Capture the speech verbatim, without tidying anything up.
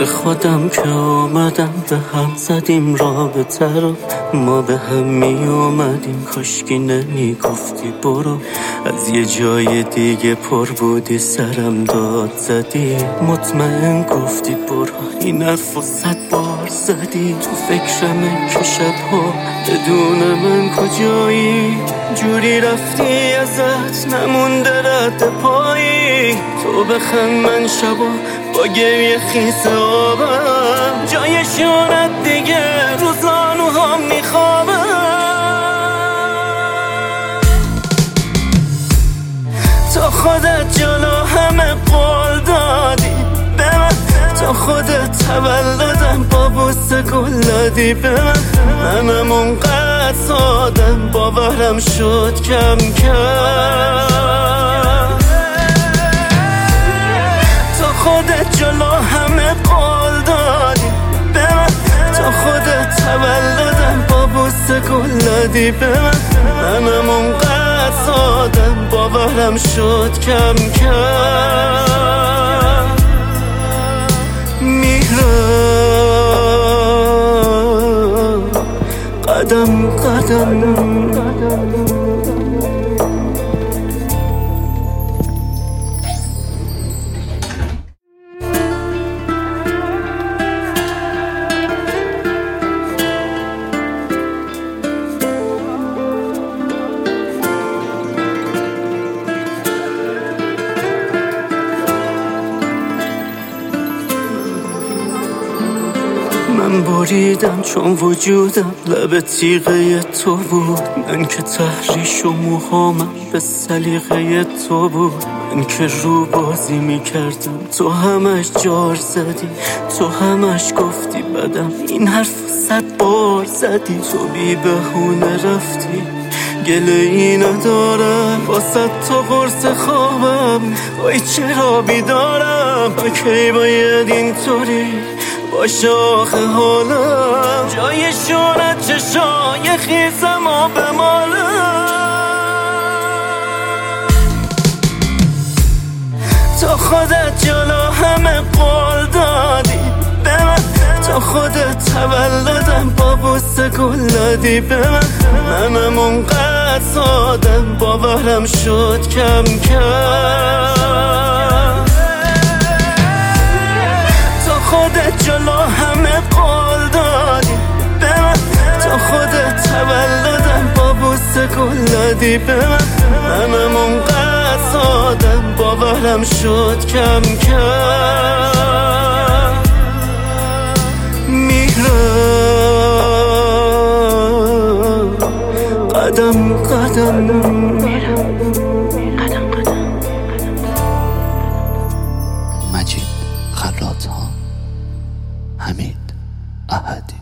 به خودم که آمدم به هم زدیم رابطه رو، ما به هم می اومدیم. کاشکی نمی گفتی برو، از یه جای دیگه پر بودی سرم داد زدی. مطمئن گفتی برو، این حرف و صد بار زدی. تو فکرمه که شبها بدون من کجایی، جوری رفتی ازت نمونده رد پایی. تو بخند من شبا با گریه خیس آبم، جای شونت دیگه رو زانوهام میخوابم. تو خودت جلو همه قول دادی به من، تو خودت تولدم با بوسه گل دادی به من. منم اونقدر سادم باورم شد کم کم. تو خودت جلو همه قول دادی به من، تو خودت تولدم با بوسه گل دادی به من. منم اونقدر سادم باورم شد کم کم. میرم قدم قدم من بریدم چون وجودم لب تیغه تو بود. من که تحریش و موهامم به سلیقه تو بود. من که رو بازی میکردم تو همش جار زدی. تو همش گفتی بدم، این حرف صد بار زدی. تو بی بهونه رفتی، گله ای ندارم واسه تو قرص خوابم. وای چرا بیدارم، کی باید اینطوری باشه آخه حالم. جای شونت چشای خیسم و بمالم. تو خودت جلو همه قول دادی به من، تو خودت تولدم با بوسه گل دادی به من. منم اونقدر سادم باورم شد کم کم. تو خودت جلو همه قول دادی به من، تو خودت تولدم با بوسه گل دادی به من. منم اونقدر سادم باورم شد کم کم. میرم قدم قدم میرم قدم قدم. مجید خراط‌ها، حمید احدی.